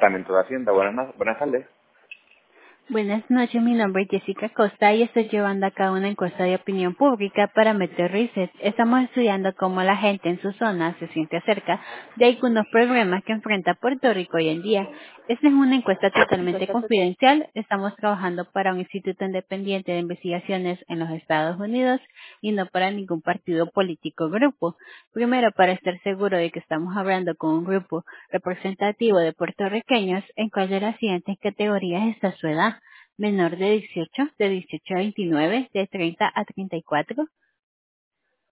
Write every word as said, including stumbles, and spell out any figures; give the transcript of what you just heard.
Departamento de Hacienda. Buenas, no- buenas tardes. Buenas noches, mi nombre es Jessica Costa y estoy llevando a cabo una encuesta de opinión pública para Meter Research. Estamos estudiando cómo la gente en su zona se siente acerca de algunos problemas que enfrenta Puerto Rico hoy en día. Esta es una encuesta totalmente confidencial. Estamos trabajando para un instituto independiente de investigaciones en los Estados Unidos y no para ningún partido político o grupo. Primero, para estar seguro de que estamos hablando con un grupo representativo de puertorriqueños, ¿en cuál de las siguientes categorías está su edad? Menor de dieciocho, de dieciocho a veintinueve, de treinta a treinta y cuatro,